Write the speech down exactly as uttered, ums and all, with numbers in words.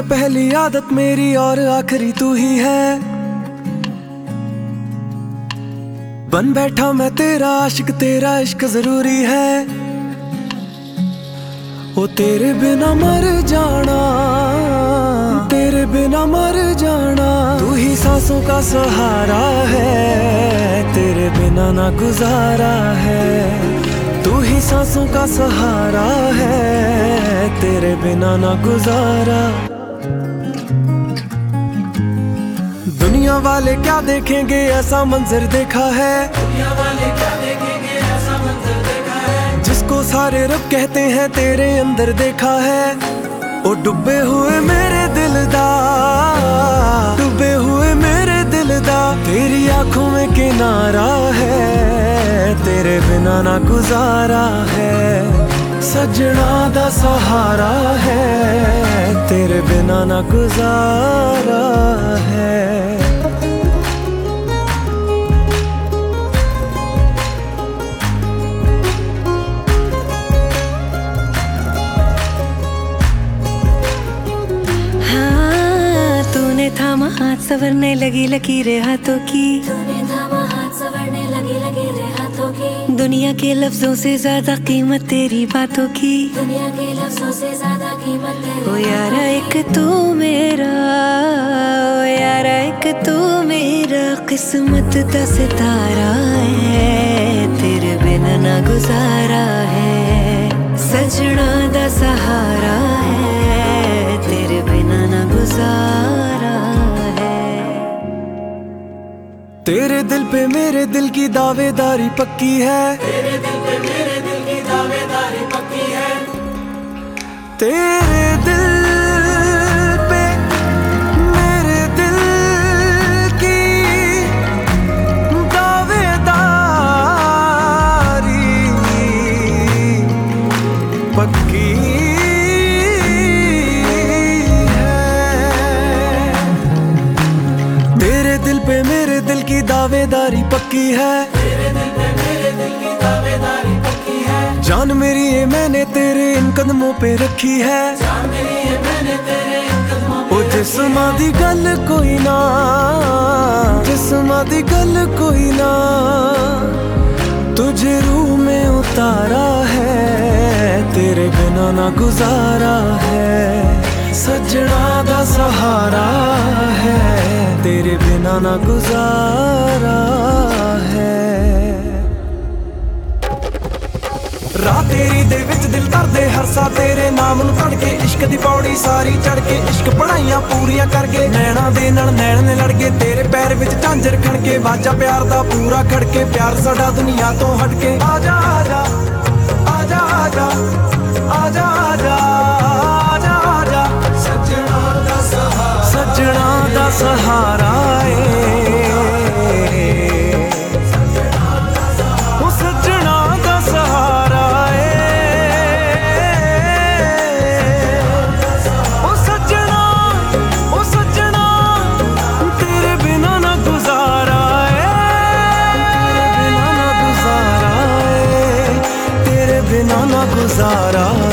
पहली आदत मेरी और आखिरी तू ही है। बन बैठा मैं तेरा आशिक, तेरा इश्क जरूरी है। ओ तेरे बिना मर जाना, तेरे बिना मर जाना। तू ही सांसों का सहारा है, तेरे बिना ना गुजारा है। तू ही सांसों का सहारा है, तेरे बिना ना गुजारा। दुनिया वाले क्या देखेंगे ऐसा मंजर देखा है। दुनिया वाले क्या देखेंगे ऐसा मंजर देखा है। जिसको सारे रब कहते हैं तेरे अंदर देखा है। ओ डूबे हुए मेरे दिल दा, डूबे हुए मेरे दिल दा। तेरी आंखों में किनारा है, तेरे बिना ना गुजारा है। सजना दा सहारा है, तेरे बिना ना गुजारा है। थामा हाथ संवरने लगी लकीरें हाथों की। तूने थामा हाथ संवरने लगी लकीरें हाथों की। दुनिया के लफ्जों से ज्यादा कीमत तेरी बातों की। दुनिया के लफ्जों से ज्यादा कीमत तेरी। ओ यारा एक तू मेरा, ओ यारा एक तू मेरा किस्मत का सितारा है, तेरे बिना ना गुजारा है। सजना दा सहारा है, तेरे बिना ना गुजारा। तेरे दिल पे मेरे दिल की दावेदारी पक्की है। तेरे दिल पे मेरे दिल की दावेदारी पक्की है। तेरे दिल पे मेरे दिल की दावेदारी पक्की की दावेदारी पक्की है। तेरे दिल पे मेरे दिल की दावेदारी पक्की है। जान मेरी ये मैंने तेरे इन कदमों पे रखी है। जान मेरी ये मैंने तेरे इन कदमों पे ओ जिस्मां दी गल कोई ना, जिस्मां दी गल कोई ना। तुझे रूह में उतारा है, तेरे बिना ना गुजारा है। सजना दा सहारा है, तेरे बिना ना गुजारा है। राह तेरी दे विच दिल करदे हर सा तेरे नाम नूं पढ़ के। इश्क दी पौड़ी सारी चढ़ के, इश्क पढ़ाइयां पूरियां करके। नैना दे नाल नैन ने लड़ के, तेरे पैर विच झांजर खड़के। वाजा प्यार दा पूरा खड़के, प्यार साडा दुनिया तो हटके। आजा आजा आजा आजा आजा आजा आजा आजा। सजना दा सहारा, सजना दा सहारा गुजारा